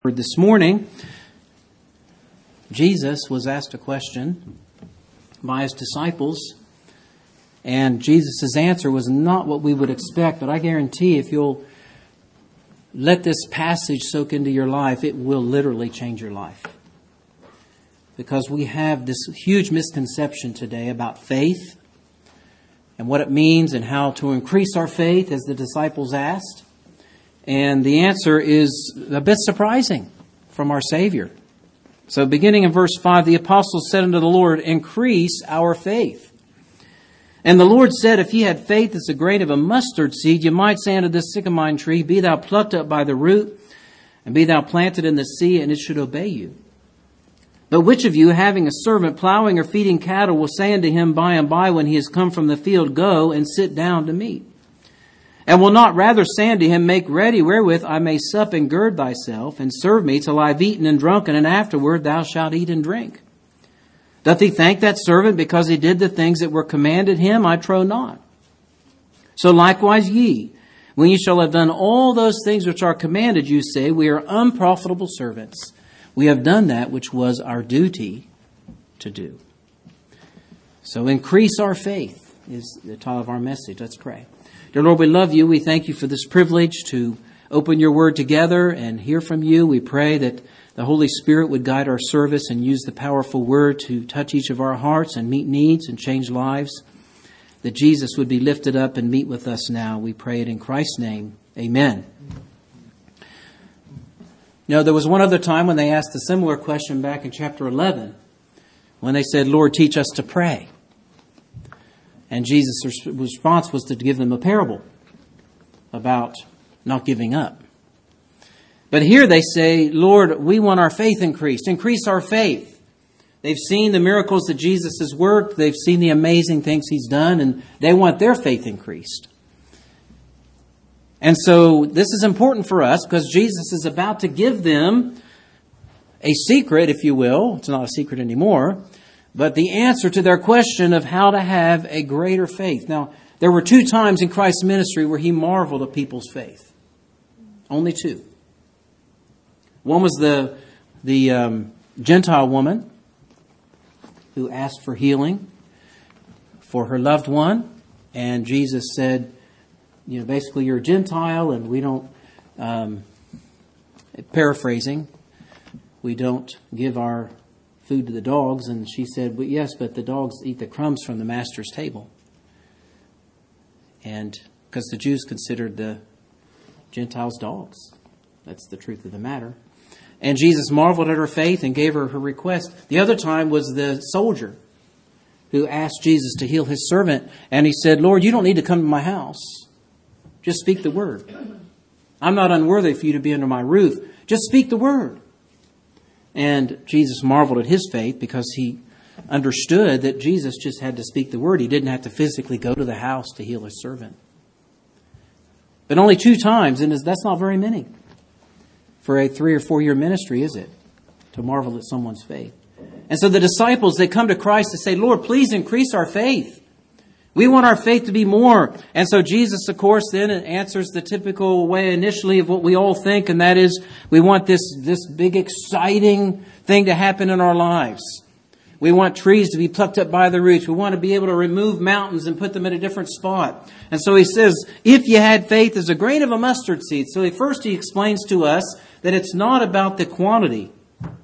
This morning, Jesus was asked a question by his disciples, and Jesus' answer was not what we would expect, but I guarantee if you'll let this passage soak into your life, it will literally change your life. Because we have this huge misconception today about faith and what it means and how to increase our faith, as the disciples asked. And the answer is a bit surprising from our Savior. So beginning in verse 5, the apostles said unto the Lord, "Increase our faith." And the Lord said, "If ye had faith as a grain of a mustard seed, ye might say unto this sycamore tree, Be thou plucked up by the root, and be thou planted in the sea, and it should obey you. But which of you, having a servant plowing or feeding cattle, will say unto him by and by, when he is come from the field, Go and sit down to meat? And will not rather say unto him, Make ready wherewith I may sup and gird thyself, and serve me till I have eaten and drunken, and afterward thou shalt eat and drink? Doth he thank that servant because he did the things that were commanded him? I trow not. So likewise ye, when ye shall have done all those things which are commanded you, say, We are unprofitable servants. We have done that which was our duty to do." So increase our faith is the title of our message. Let's pray. Dear Lord, we love you. We thank you for this privilege to open your word together and hear from you. We pray that the Holy Spirit would guide our service and use the powerful word to touch each of our hearts and meet needs and change lives. That Jesus would be lifted up and meet with us now. We pray it in Christ's name. Amen. You know, there was one other time when they asked a similar question back in chapter 11, when they said, "Lord, teach us to pray." And Jesus' response was to give them a parable about not giving up. But here they say, "Lord, we want our faith increased. Increase our faith." They've seen the miracles that Jesus has worked. They've seen the amazing things he's done, and they want their faith increased. And so this is important for us because Jesus is about to give them a secret, if you will. It's not a secret anymore. But the answer to their question of how to have a greater faith. Now, there were 2 times in Christ's ministry where he marveled at people's faith. Only 2. One was the Gentile woman who asked for healing for her loved one. And Jesus said, basically, you're a Gentile and we don't, paraphrasing, we don't give our food to the dogs. And she said, "Well, yes, but the dogs eat the crumbs from the master's table." And because the Jews considered the Gentiles dogs. That's the truth of the matter. And Jesus marveled at her faith and gave her her request. The other time was the soldier who asked Jesus to heal his servant. And he said, "Lord, you don't need to come to my house. Just speak the word. I'm not unworthy for you to be under my roof. Just speak the word." And Jesus marveled at his faith because he understood that Jesus just had to speak the word. He didn't have to physically go to the house to heal his servant. But only 2 times, and that's not very many for a 3 or 4 year ministry, is it? To marvel at someone's faith. And so the disciples, they come to Christ to say, "Lord, please increase our faith. We want our faith to be more." And so Jesus, of course, then answers the typical way initially of what we all think, and that is we want this big exciting thing to happen in our lives. We want trees to be plucked up by the roots. We want to be able to remove mountains and put them in a different spot. And so he says, if you had faith as a grain of a mustard seed. So first he explains to us that it's not about the quantity.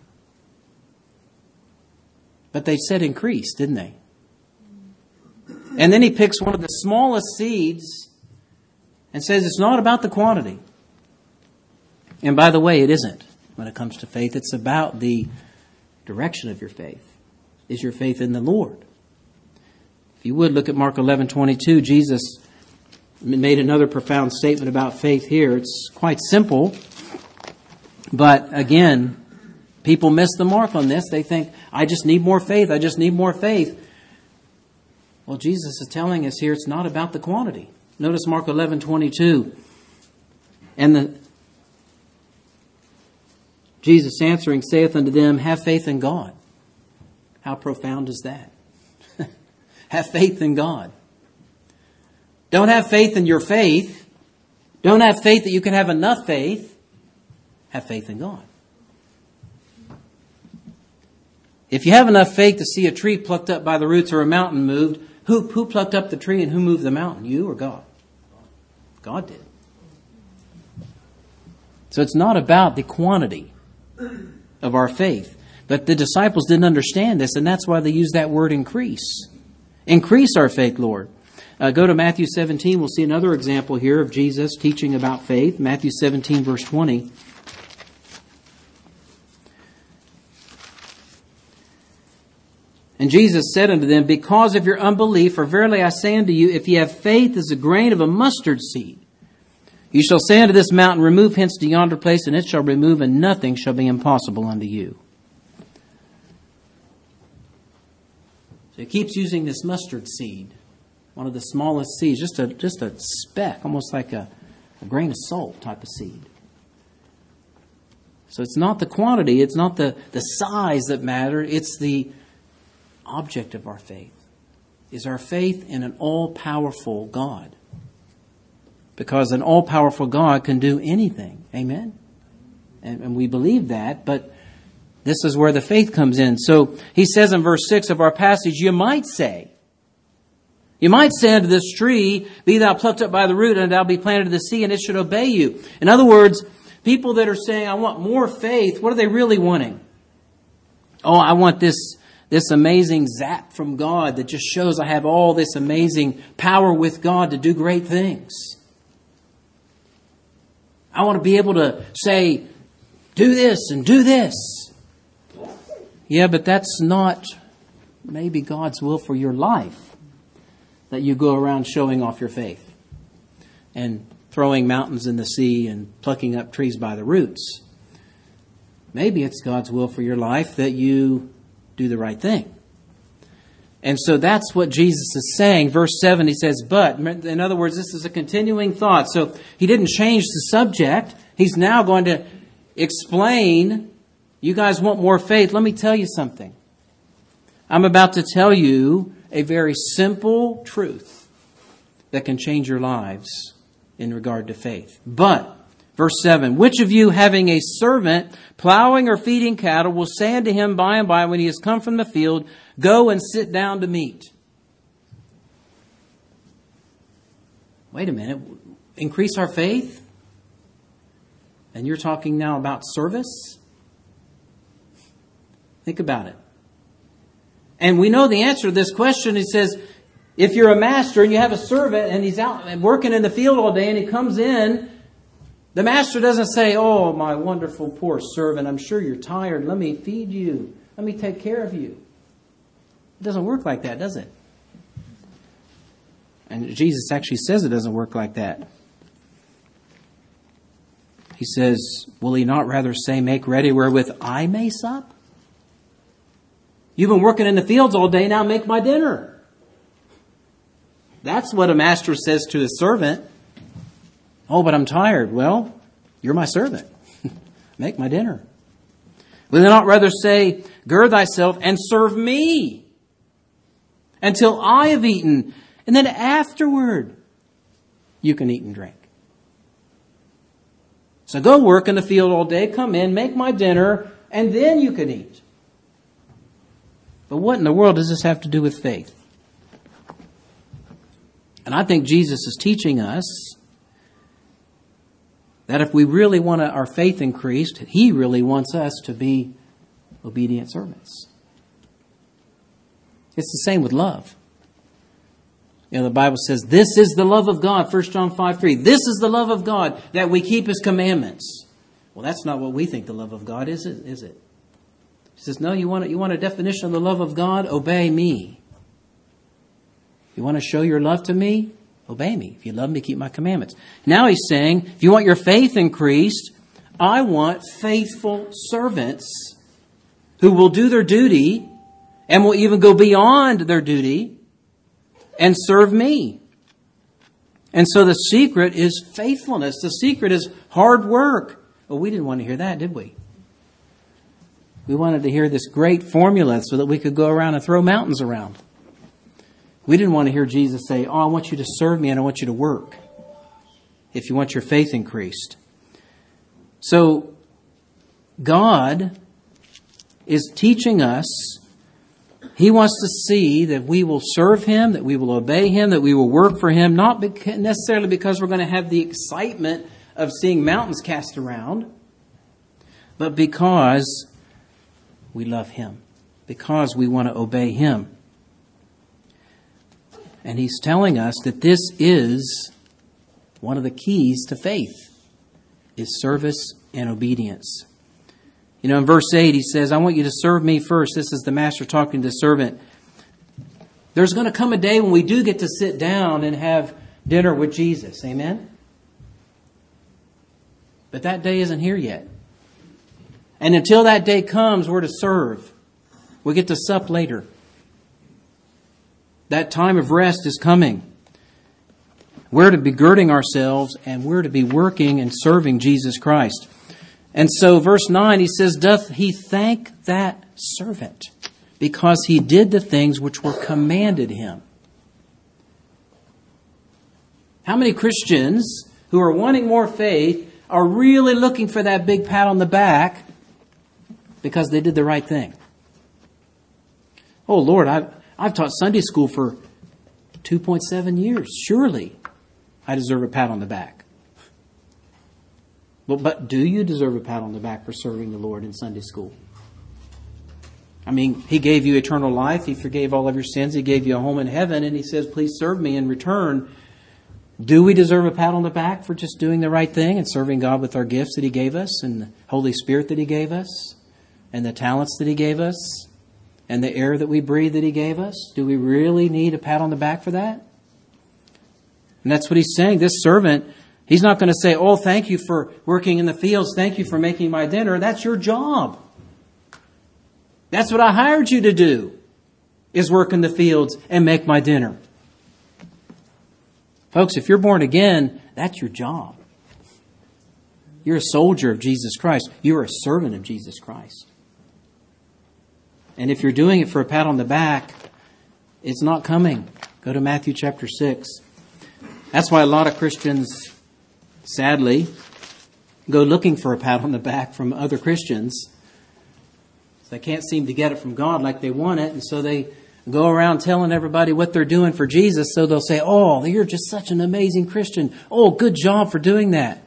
But they said increase, didn't they? And then he picks one of the smallest seeds and says it's not about the quantity. And by the way, it isn't when it comes to faith. It's about the direction of your faith. Is your faith in the Lord? If you would, look at Mark 11:22. Jesus made another profound statement about faith here. It's quite simple. But again, people miss the mark on this. They think, I just need more faith. I just need more faith. Well, Jesus is telling us here it's not about the quantity. Notice Mark 11:22. And Jesus answering saith unto them, Have faith in God. How profound is that? Have faith in God. Don't have faith in your faith. Don't have faith that you can have enough faith. Have faith in God. If you have enough faith to see a tree plucked up by the roots or a mountain moved, who plucked up the tree and who moved the mountain? You or God? God did. So it's not about the quantity of our faith. But the disciples didn't understand this, and that's why they use that word increase. Increase our faith, Lord. Go to Matthew 17. We'll see another example here of Jesus teaching about faith. Matthew 17, verse 20. And Jesus said unto them, because of your unbelief, for verily I say unto you, if ye have faith as a grain of a mustard seed, you shall say unto this mountain, remove hence to yonder place, and it shall remove, and nothing shall be impossible unto you. So he keeps using this mustard seed, one of the smallest seeds, just a speck, almost like a grain of salt type of seed. So it's not the quantity, it's not the size that matters, it's the object of our faith. Is our faith in an all-powerful God. Because an all-powerful God can do anything. Amen? And we believe that, but this is where the faith comes in. So he says in verse 6 of our passage, you might say unto this tree, be thou plucked up by the root, and thou be planted in the sea, and it should obey you. In other words, people that are saying, I want more faith, what are they really wanting? Oh, I want this amazing zap from God that just shows I have all this amazing power with God to do great things. I want to be able to say, do this and do this. Yeah, but that's not maybe God's will for your life, that you go around showing off your faith and throwing mountains in the sea and plucking up trees by the roots. Maybe it's God's will for your life that you do the right thing. And so that's what Jesus is saying. Verse 7, he says, but. In other words, this is a continuing thought. So he didn't change the subject. He's now going to explain, you guys want more faith. Let me tell you something. I'm about to tell you a very simple truth that can change your lives in regard to faith. But, verse 7, which of you having a servant plowing or feeding cattle will say unto him by and by when he has come from the field, go and sit down to meat? Wait a minute. Increase our faith? And you're talking now about service? Think about it. And we know the answer to this question. He says, if you're a master and you have a servant and he's out working in the field all day and he comes in, the master doesn't say, oh, my wonderful poor servant, I'm sure you're tired. Let me feed you. Let me take care of you. It doesn't work like that, does it? And Jesus actually says it doesn't work like that. He says, will he not rather say, make ready wherewith I may sup? You've been working in the fields all day, now make my dinner. That's what a master says to his servant. Oh, but I'm tired. Well, you're my servant. Make my dinner. Will he not rather say, gird thyself and serve me until I have eaten, and then afterward you can eat and drink. So go work in the field all day, come in, make my dinner, and then you can eat. But what in the world does this have to do with faith? And I think Jesus is teaching us that if we really want our faith increased, He really wants us to be obedient servants. It's the same with love. You know, the Bible says, this is the love of God, 1 John 5:3. This is the love of God, that we keep His commandments. Well, that's not what we think the love of God is it? He says, no, you want a definition of the love of God? Obey me. You want to show your love to me? Obey me. If you love me, keep my commandments. Now He's saying, if you want your faith increased, I want faithful servants who will do their duty and will even go beyond their duty and serve me. And so the secret is faithfulness. The secret is hard work. Well, we didn't want to hear that, did we? We wanted to hear this great formula so that we could go around and throw mountains around. We didn't want to hear Jesus say, oh, I want you to serve me and I want you to work if you want your faith increased. So God is teaching us. He wants to see that we will serve Him, that we will obey Him, that we will work for Him, not necessarily because we're going to have the excitement of seeing mountains cast around, but because we love Him, because we want to obey Him. And He's telling us that this is one of the keys to faith, is service and obedience. You know, in verse 8, He says, I want you to serve me first. This is the master talking to the servant. There's going to come a day when we do get to sit down and have dinner with Jesus. Amen? But that day isn't here yet. And until that day comes, we're to serve. We get to sup later. That time of rest is coming. We're to be girding ourselves and we're to be working and serving Jesus Christ. And so verse 9, he says, doth he thank that servant because he did the things which were commanded him? How many Christians who are wanting more faith are really looking for that big pat on the back because they did the right thing? Oh, Lord, I've taught Sunday school for 2.7 years. Surely I deserve a pat on the back. But do you deserve a pat on the back for serving the Lord in Sunday school? I mean, He gave you eternal life. He forgave all of your sins. He gave you a home in heaven. And He says, please serve me in return. Do we deserve a pat on the back for just doing the right thing and serving God with our gifts that He gave us and the Holy Spirit that He gave us and the talents that He gave us and the air that we breathe that He gave us? Do we really need a pat on the back for that? And that's what He's saying. This servant, he's not going to say, oh, thank you for working in the fields. Thank you for making my dinner. That's your job. That's what I hired you to do, is work in the fields and make my dinner. Folks, if you're born again, that's your job. You're a soldier of Jesus Christ. You're a servant of Jesus Christ. And if you're doing it for a pat on the back, it's not coming. Go to Matthew chapter 6. That's why a lot of Christians, sadly, go looking for a pat on the back from other Christians. They can't seem to get it from God like they want it, and so they go around telling everybody what they're doing for Jesus, so they'll say, oh, you're just such an amazing Christian. Oh, good job for doing that.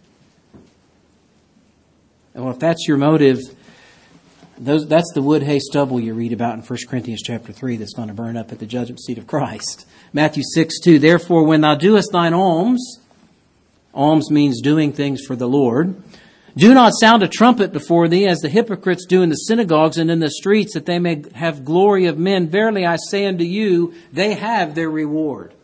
And well, if that's your motive, that's the wood, hay, stubble you read about in 1 Corinthians chapter 3 that's going to burn up at the judgment seat of Christ. Matthew 6:2, therefore, when thou doest thine alms means doing things for the Lord, do not sound a trumpet before thee, as the hypocrites do in the synagogues and in the streets, that they may have glory of men. Verily I say unto you, they have their reward.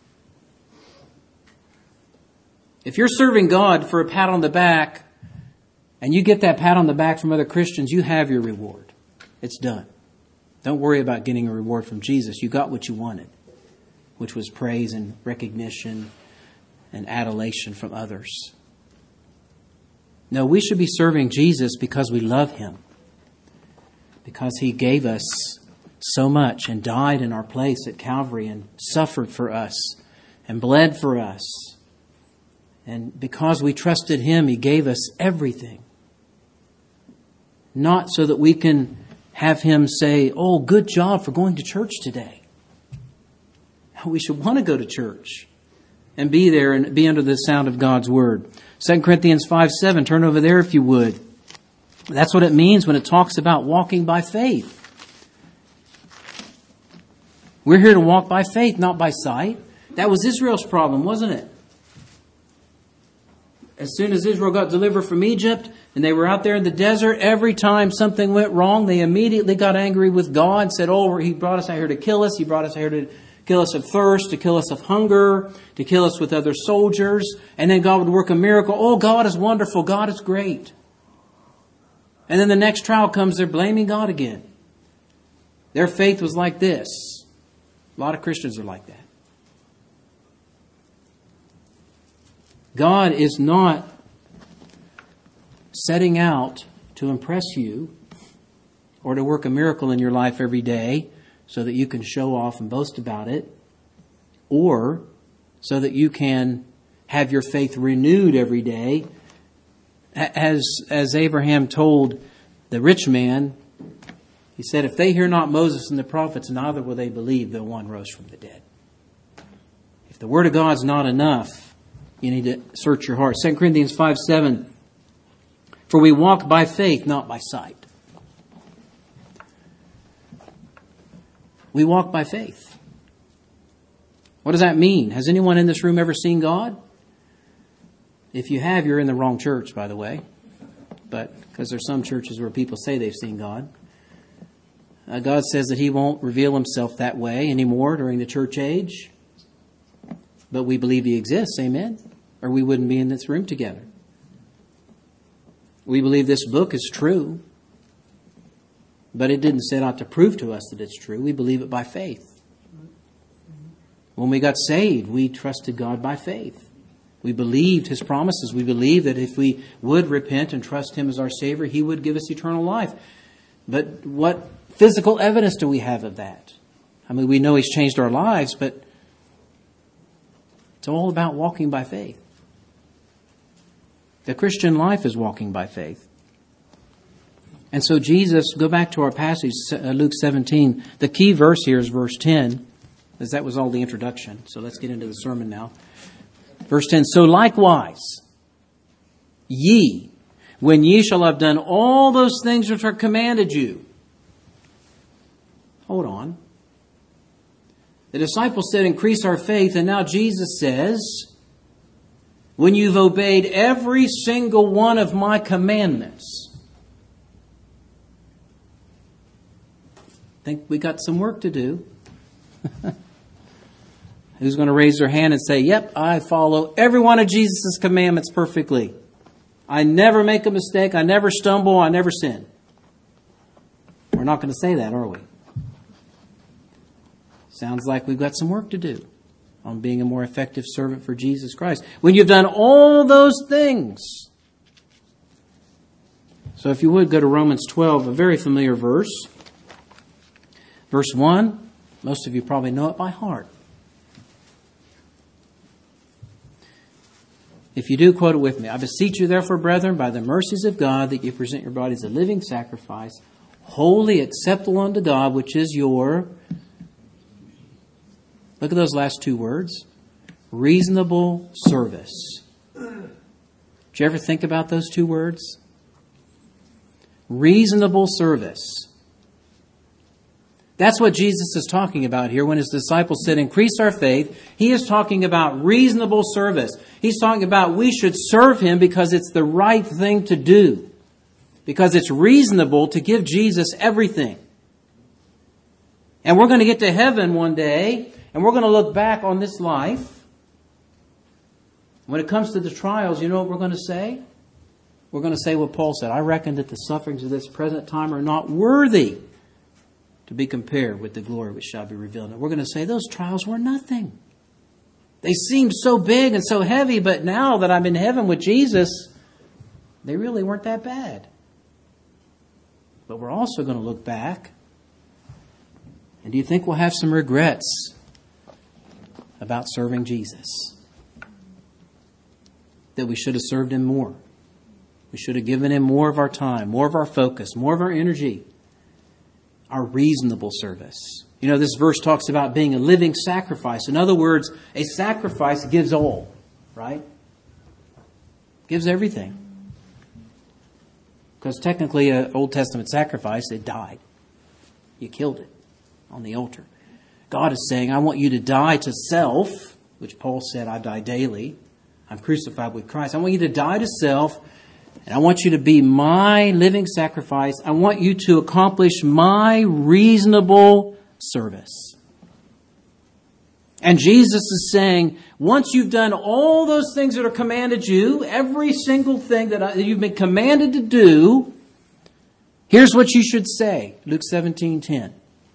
If you're serving God for a pat on the back, and you get that pat on the back from other Christians, you have your reward. It's done. Don't worry about getting a reward from Jesus. You got what you wanted, which was praise and recognition and adulation from others. No, we should be serving Jesus because we love Him. Because He gave us so much and died in our place at Calvary and suffered for us and bled for us. And because we trusted Him, He gave us everything. Not so that we can have Him say, oh, good job for going to church today. We should want to go to church and be there and be under the sound of God's Word. 2 Corinthians 5:7, turn over there if you would. That's what it means when it talks about walking by faith. We're here to walk by faith, not by sight. That was Israel's problem, wasn't it? As soon as Israel got delivered from Egypt and they were out there in the desert, every time something went wrong, they immediately got angry with God and said, oh, He brought us out here to kill us. He brought us out here to kill us of thirst, to kill us of hunger, to kill us with other soldiers. And then God would work a miracle. Oh, God is wonderful. God is great. And then the next trial comes, they're blaming God again. Their faith was like this. A lot of Christians are like that. God is not setting out to impress you or to work a miracle in your life every day so that you can show off and boast about it, or so that you can have your faith renewed every day. As Abraham told the rich man, He said, if they hear not Moses and the prophets, neither will they believe though one rose from the dead. If the Word of God's not enough, you need to search your heart. 2 Corinthians 5:7, for we walk by faith, not by sight. We walk by faith. What does that mean? Has anyone in this room ever seen God? If you have, you're in the wrong church, by the way. But because there's some churches where people say they've seen God. God says that He won't reveal Himself that way anymore during the church age. But we believe He exists, amen? Or we wouldn't be in this room together. We believe this book is true. But it didn't set out to prove to us that it's true. We believe it by faith. When we got saved, we trusted God by faith. We believed His promises. We believed that if we would repent and trust Him as our Savior, He would give us eternal life. But what physical evidence do we have of that? I mean, we know He's changed our lives, but it's all about walking by faith. The Christian life is walking by faith. And so Jesus, go back to our passage, Luke 17. The key verse here is verse 10, because that was all the introduction. So let's get into the sermon now. Verse 10, so likewise, ye, when ye shall have done all those things which are commanded you. Hold on. The disciples said, increase our faith. And now Jesus says, when you've obeyed every single one of my commandments. I think we got some work to do. Who's going to raise their hand and say, yep, I follow every one of Jesus' commandments perfectly. I never make a mistake. I never stumble. I never sin. We're not going to say that, are we? Sounds like we've got some work to do on being a more effective servant for Jesus Christ. When you've done all those things. So if you would, go to Romans 12, a very familiar verse. Verse 1, most of you probably know it by heart. If you do, quote it with me. I beseech you, therefore, brethren, by the mercies of God, that you present your bodies a living sacrifice, wholly acceptable unto God, which is your, look at those last two words, reasonable service. Did you ever think about those two words? Reasonable service. That's what Jesus is talking about here when His disciples said, increase our faith. He is talking about reasonable service. He's talking about we should serve Him because it's the right thing to do. Because it's reasonable to give Jesus everything. And we're going to get to heaven one day, and we're going to look back on this life. When it comes to the trials, you know what we're going to say? We're going to say what Paul said, I reckon that the sufferings of this present time are not worthy to be compared with the glory which shall be revealed. And we're going to say those trials were nothing. They seemed so big and so heavy, but now that I'm in heaven with Jesus, they really weren't that bad. But we're also going to look back. And do you think we'll have some regrets about serving Jesus? That we should have served Him more. We should have given Him more of our time, more of our focus, more of our energy. Our reasonable service. You know, this verse talks about being a living sacrifice. In other words, a sacrifice gives all, right? Gives everything. Because technically an Old Testament sacrifice, it died. You killed it on the altar. God is saying, I want you to die to self, which Paul said, I die daily. I'm crucified with Christ. I want you to die to self. And I want you to be my living sacrifice. I want you to accomplish my reasonable service. And Jesus is saying, once you've done all those things that are commanded you, every single thing that you've been commanded to do, here's what you should say. Luke 17:10.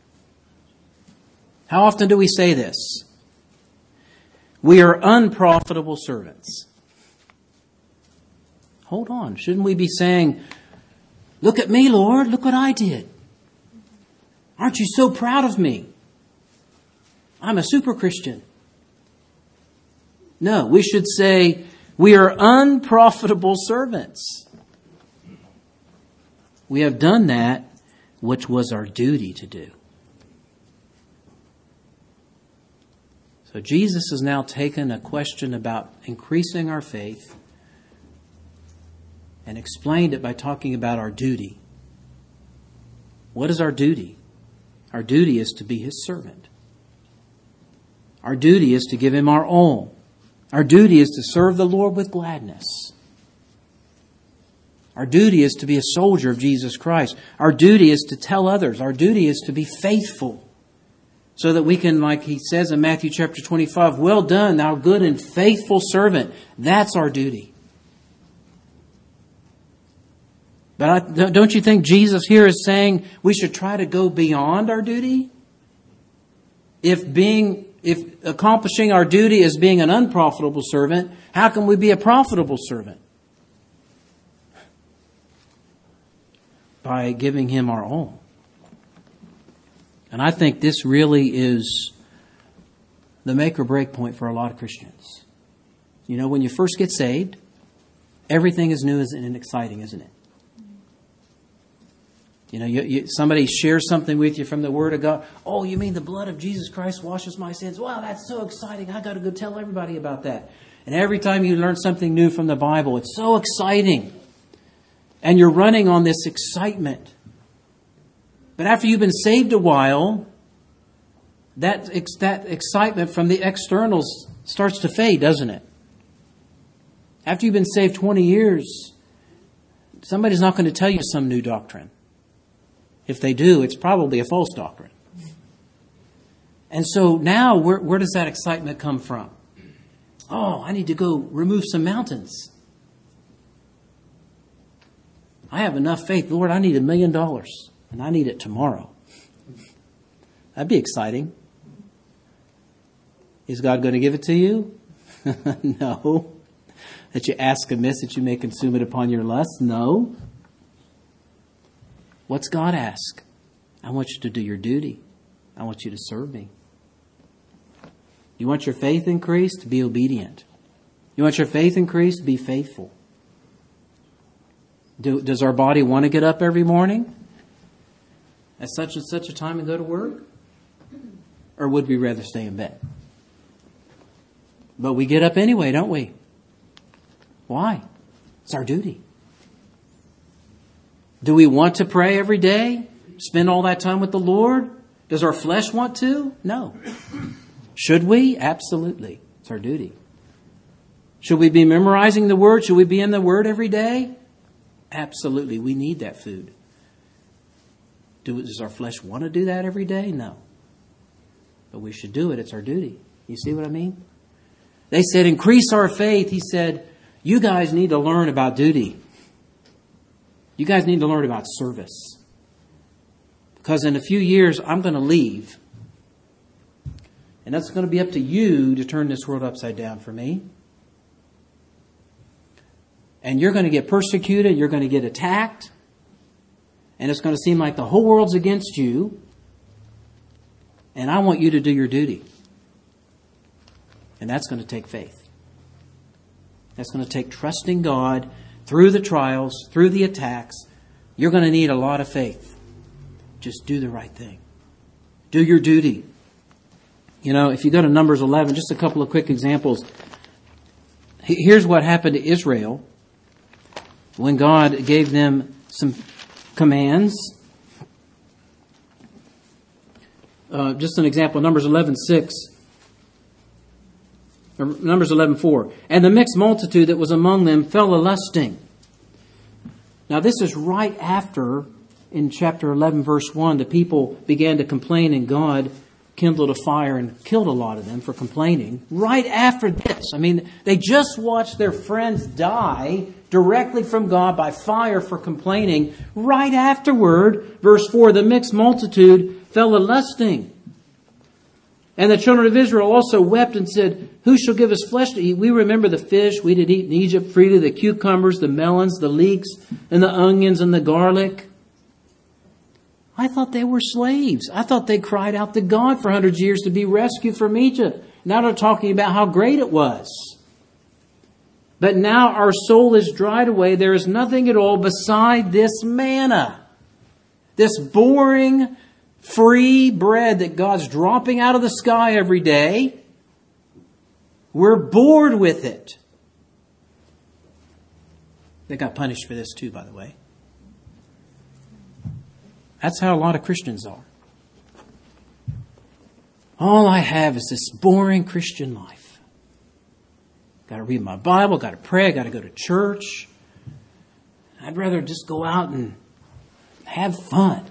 How often do we say this? We are unprofitable servants. Hold on. Shouldn't we be saying, look at me, Lord. Look what I did. Aren't you so proud of me? I'm a super Christian. No, we should say, we are unprofitable servants. We have done that which was our duty to do. So Jesus has now taken a question about increasing our faith and explained it by talking about our duty. What is our duty? Our duty is to be His servant. Our duty is to give Him our all. Our duty is to serve the Lord with gladness. Our duty is to be a soldier of Jesus Christ. Our duty is to tell others. Our duty is to be faithful so that we can, like He says in Matthew chapter 25, well done, thou good and faithful servant. That's our duty. But don't you think Jesus here is saying we should try to go beyond our duty? If accomplishing our duty is being an unprofitable servant, how can we be a profitable servant? By giving Him our all. And I think this really is the make or break point for a lot of Christians. You know, when you first get saved, everything is new and exciting, isn't it? You know, somebody shares something with you from the Word of God. Oh, you mean the blood of Jesus Christ washes my sins? Wow, that's so exciting. I got to go tell everybody about that. And every time you learn something new from the Bible, it's so exciting. And you're running on this excitement. But after you've been saved a while, that excitement from the externals starts to fade, doesn't it? After you've been saved 20 years, somebody's not going to tell you some new doctrine. If they do, it's probably a false doctrine. And so now, where does that excitement come from? Oh, I need to go remove some mountains. I have enough faith. Lord, I need $1 million, and I need it tomorrow. That'd be exciting. Is God going to give it to you? No. That you ask amiss, that you may consume it upon your lust? No. What's God ask? I want you to do your duty. I want you to serve me. You want your faith increased? Be obedient. You want your faith increased? Be faithful. Does our body want to get up every morning at such and such a time and go to work? Or would we rather stay in bed? But we get up anyway, don't we? Why? It's our duty. Do we want to pray every day? Spend all that time with the Lord? Does our flesh want to? No. Should we? Absolutely. It's our duty. Should we be memorizing the Word? Should we be in the Word every day? Absolutely. We need that food. Does our flesh want to do that every day? No. But we should do it. It's our duty. You see what I mean? They said, increase our faith. He said, you guys need to learn about duty. You guys need to learn about service. Because in a few years, I'm going to leave. And that's going to be up to you to turn this world upside down for me. And you're going to get persecuted. You're going to get attacked. And it's going to seem like the whole world's against you. And I want you to do your duty. And that's going to take faith. That's going to take trusting God through the trials, through the attacks. You're going to need a lot of faith. Just do the right thing. Do your duty. You know, if you go to Numbers 11, just a couple of quick examples. Here's what happened to Israel when God gave them some commands. Just an example, Numbers 11:6. Numbers 11:4. And the mixed multitude that was among them fell a-lusting. Now this is right after, in chapter 11, verse 1, the people began to complain and God kindled a fire and killed a lot of them for complaining. Right after this. I mean, they just watched their friends die directly from God by fire for complaining. Right afterward, verse 4, the mixed multitude fell a-lusting. And the children of Israel also wept and said, who shall give us flesh to eat? We remember the fish we did eat in Egypt freely, the cucumbers, the melons, the leeks, and the onions, and the garlic. I thought they were slaves. I thought they cried out to God for hundreds of years to be rescued from Egypt. Now they're talking about how great it was. But now our soul is dried away. There is nothing at all beside this manna. This boring, free bread that God's dropping out of the sky every day. We're bored with it. They got punished for this too, by the way. That's how a lot of Christians are. All I have is this boring Christian life. Got to read my Bible, got to pray, got to go to church. I'd rather just go out and have fun.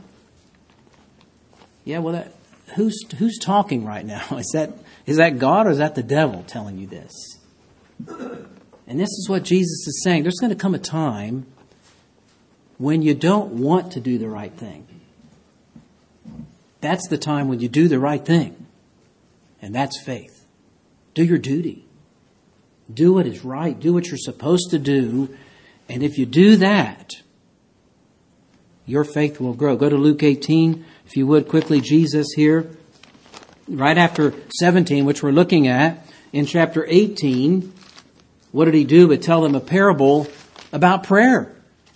Yeah, well, who's talking right now? Is that God or is that the devil telling you this? And this is what Jesus is saying. There's going to come a time when you don't want to do the right thing. That's the time when you do the right thing. And that's faith. Do your duty. Do what is right. Do what you're supposed to do. And if you do that, your faith will grow. Go to Luke 18, if you would, quickly. Jesus here, right after 17, which we're looking at, in chapter 18, what did he do but tell them a parable about prayer?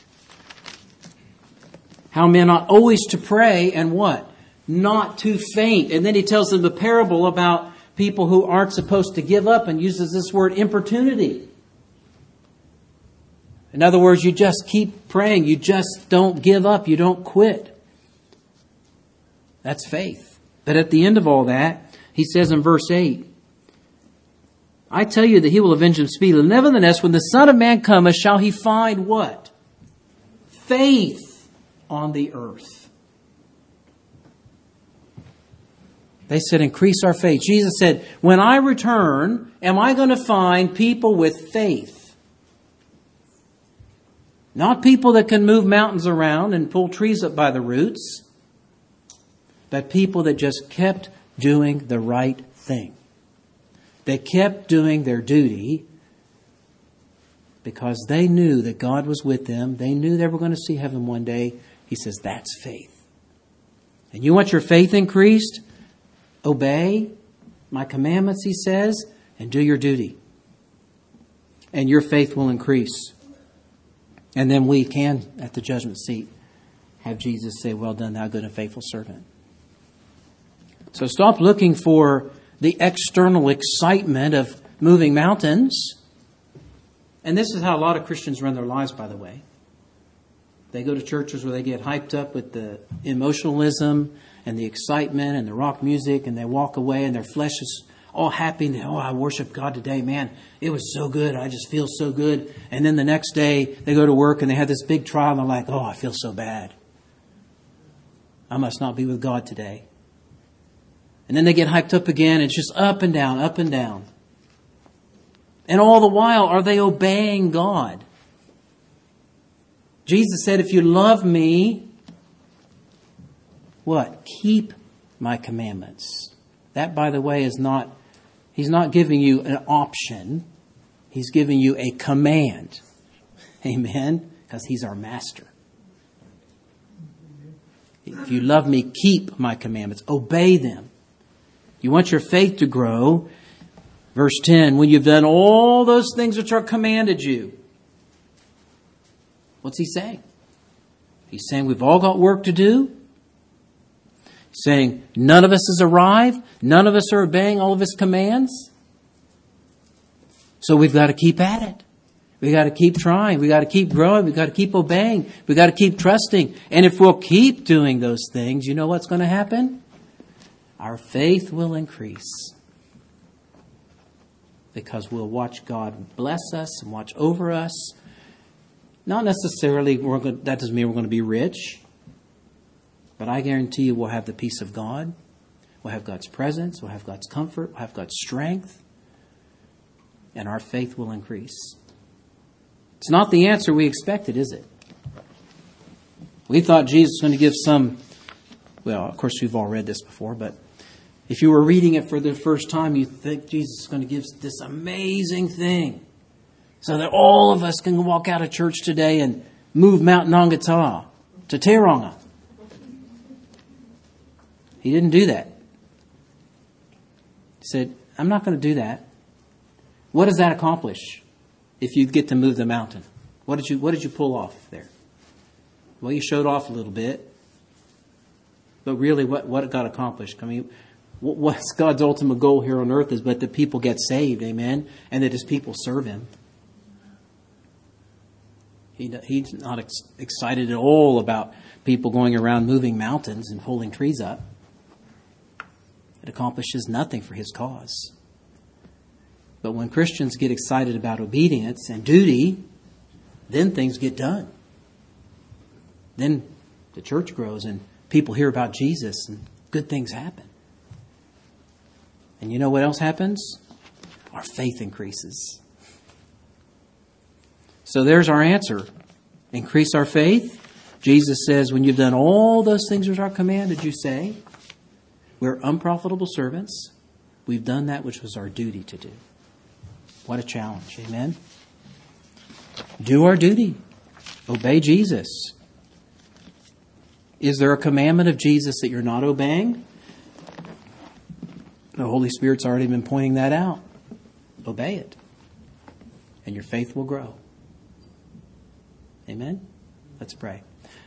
How men ought always to pray and what? Not to faint. And then he tells them a parable about people who aren't supposed to give up and uses this word importunity. In other words, you just keep praying. You just don't give up. You don't quit. That's faith. But at the end of all that, he says in verse 8, I tell you that he will avenge them speedily. Nevertheless, when the Son of Man cometh, shall he find what? Faith on the earth. They said, increase our faith. Jesus said, when I return, am I going to find people with faith? Not people that can move mountains around and pull trees up by the roots, but people that just kept doing the right thing. They kept doing their duty because they knew that God was with them. They knew they were going to see heaven one day. He says, that's faith. And you want your faith increased? Obey my commandments, he says, and do your duty. And your faith will increase. And then we can, at the judgment seat, have Jesus say, well done, thou good and faithful servant. So stop looking for the external excitement of moving mountains. And this is how a lot of Christians run their lives, by the way. They go to churches where they get hyped up with the emotionalism and the excitement and the rock music, and they walk away and their flesh is all happy. And I worship God today. Man, it was so good. I just feel so good. And then the next day they go to work and they have this big trial and they're like, oh, I feel so bad. I must not be with God today. And then they get hyped up again. It's just up and down, up and down. And all the while, are they obeying God? Jesus said, if you love me, what? Keep my commandments. That, by the way, is not, he's not giving you an option. He's giving you a command. Amen? Because he's our master. If you love me, keep my commandments. Obey them. You want your faith to grow. Verse 10, when you've done all those things which are commanded you. What's he saying? He's saying we've all got work to do. He's saying none of us has arrived. None of us are obeying all of his commands. So we've got to keep at it. We've got to keep trying. We've got to keep growing. We've got to keep obeying. We've got to keep trusting. And if we'll keep doing those things, you know what's going to happen? Our faith will increase. Because we'll watch God bless us and watch over us. Not necessarily, that doesn't mean we're going to be rich. But I guarantee you we'll have the peace of God. We'll have God's presence. We'll have God's comfort. We'll have God's strength. And our faith will increase. It's not the answer we expected, is it? We thought Jesus was going to give some, well, of course we've all read this before, but if you were reading it for the first time, you think Jesus is going to give this amazing thing so that all of us can walk out of church today and move Mount Nongata to Tauranga. He didn't do that. He said, I'm not going to do that. What does that accomplish if you get to move the mountain? What did you pull off there? Well, you showed off a little bit. But really, what got accomplished? I mean, what's God's ultimate goal here on earth is but that people get saved, amen, and that His people serve Him. He's not excited at all about people going around moving mountains and pulling trees up. It accomplishes nothing for His cause. But when Christians get excited about obedience and duty, then things get done. Then the church grows and people hear about Jesus and good things happen. And you know what else happens? Our faith increases. So there's our answer. Increase our faith. Jesus says, when you've done all those things which are commanded, you say, we're unprofitable servants. We've done that which was our duty to do. What a challenge. Amen. Do our duty. Obey Jesus. Is there a commandment of Jesus that you're not obeying? The Holy Spirit's already been pointing that out. Obey it. And your faith will grow. Amen? Let's pray.